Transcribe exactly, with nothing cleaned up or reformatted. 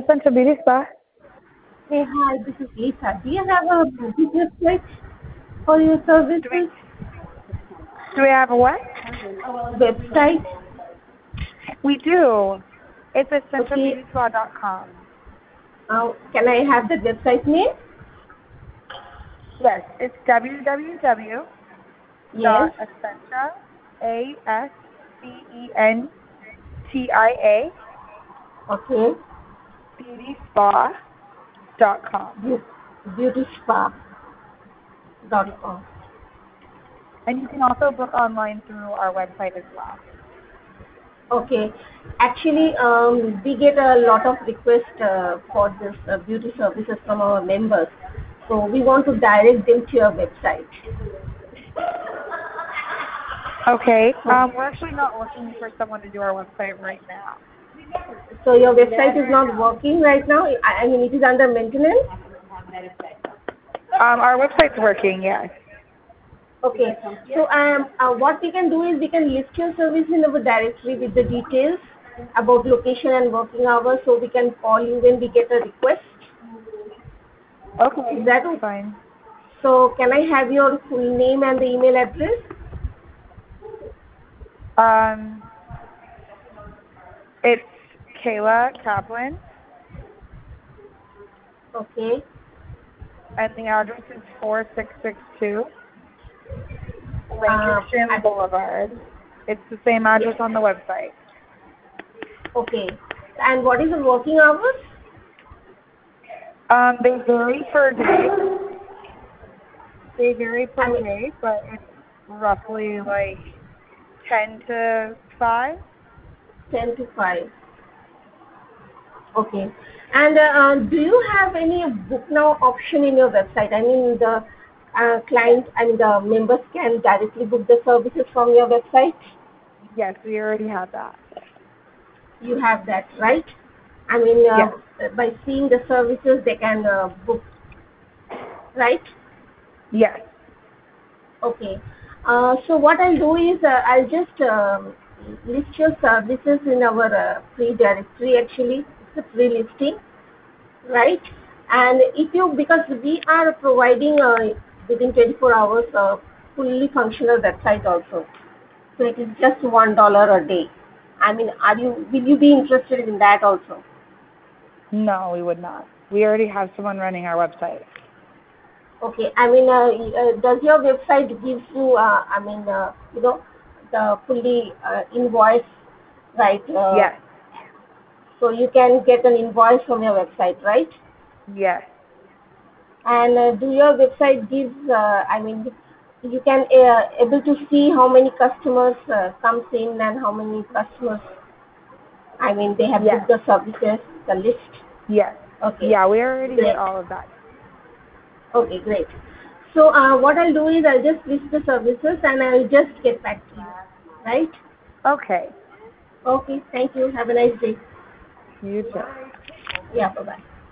Essential Beauty Spa. Hey, hi, this is Lisa. Do you have a business page for your services? Do we have a what? Website? We do. It's essential Okay. beauty spa dot com. Uh, can I have the website name? Yes, it's www Yes. dot essentia, A S C E N T I A, Okay. beauty spa dot com. beauty spa dot com. And you can also book online through our website as well. Okay. Actually, um, we get a lot of requests uh, for this uh, beauty services from our members. So we want to direct them to your website. Okay. So, Um, we're actually not looking for someone to do our website right now. so your website is not working right now? I I mean, it is under maintenance? Um, our website's working, yes. Okay. So um, uh, what we can do is we can list your service in our directory with the details about location and working hours, so we can call you when we get a request. Okay, Is that that's okay? fine. So can I have your full name and the email address? Um, it's Kayla Kaplan, Okay. and the address is four six six two Uh, Lankershim at- Boulevard. It's the same address on the website. okay. And what is the working hours? Um, they vary per day. They vary I per mean, day, but it's roughly like ten to five. ten to five. Okay. And uh, uh, do you have any book now option in your website? I mean, the uh, client, I mean, the members can directly book the services from your website? Yes, we already have that. You have that, right? I mean, uh, Yes. by seeing the services, they can uh, book, right? Yes. Okay. Uh, so what I'll do is uh, I'll just um, list your services in our uh, free directory. Actually, it's a free listing, right? And if you, because we are providing uh, within twenty-four hours a fully functional website also, so it is just one dollar a day. I mean, are you? Will you be interested in that also? No, we would not. We already have someone running our website. Okay. I mean, uh, uh, does your website gives you? Uh, I mean, uh, you know, the fully uh, invoice, right? Uh, Yes. so you can get an invoice from your website, right? Yes. And uh, do your website gives? Uh, I mean, you can uh, able to see how many customers uh, comes in and how many customers. I mean, they have Yes. booked the services, the list. Yes. Okay, Yeah, we already get great. all of that. Okay, great. So uh, what I'll do is I'll just list the services and I'll just get back to you. Right? Okay. Okay, thank you. Have a nice day. You too. Yeah, bye-bye.